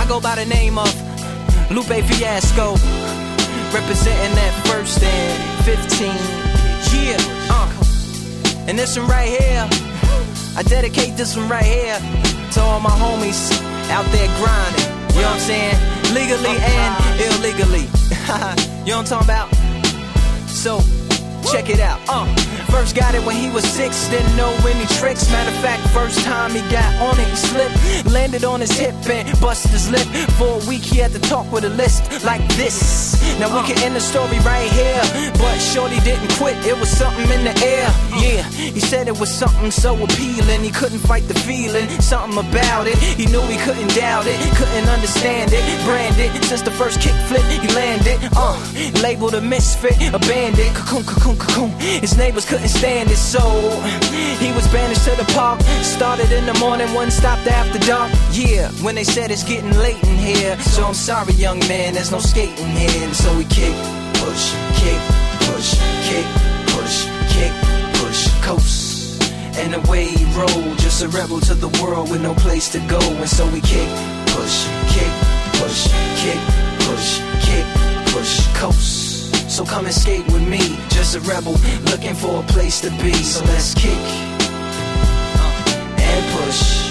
go by the name of Lupe Fiasco, representing that first and 15. Yeah, and this one right here, I dedicate this one right here to all my homies out there grinding. You know what I'm saying? Legally and illegally. You know what I'm talking about? So, check it out. First got it when he was 6, didn't know any tricks. Matter of fact, first time he got on it, he slipped, landed on his hip and busted his lip. For a week he had to talk with a list like this. Now we can end the story right here, but shorty didn't quit, it was something in the air. Yeah, he said it was something so appealing, he couldn't fight the feeling, something about it. He knew he couldn't doubt it, couldn't understand it, branded since the first kick flip he landed. Labeled a misfit, a bandit, cocoon, cocoon, cocoon. His neighbors couldn't stand it, so he was banished to the park. Started in the morning, one stopped after dark. Yeah, when they said it's getting late in here, so I'm sorry young man, there's no skating here. And so we kick, push, kick, push, kick, push, kick, push, coast. And away he rolled, just a rebel to the world with no place to go. And so we kick, push, kick, push, kick, push, kick, push, coast. So come and skate with me, just a rebel looking for a place to be. So let's kick and push.